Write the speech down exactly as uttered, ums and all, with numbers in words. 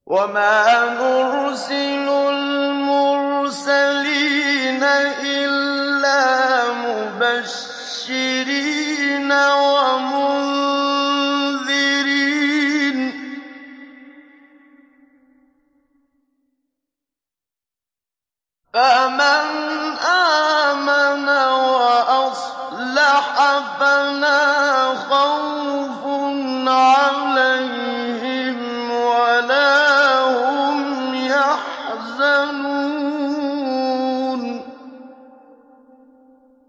وَمَا نُرْسِلُ الْمُرْسَلِينَ إِلَّا مُبَشِّرِينَ وَمُنذِرِينَ ۖ فَمَن